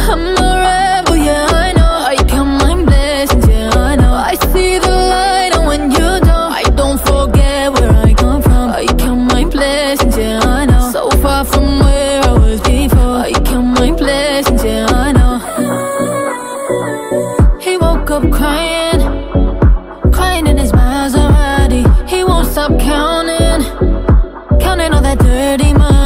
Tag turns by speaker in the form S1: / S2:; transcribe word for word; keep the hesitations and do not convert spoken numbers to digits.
S1: I'm a rebel, yeah, I know. I count my blessings, yeah, I know. I see the light, and when you don't, I don't forget where I come from. I count my blessings, yeah, I know. So far from where I was before. I count my blessings, yeah, I know. He woke up crying, crying in his Maserati. He won't stop counting, counting all that dirty money.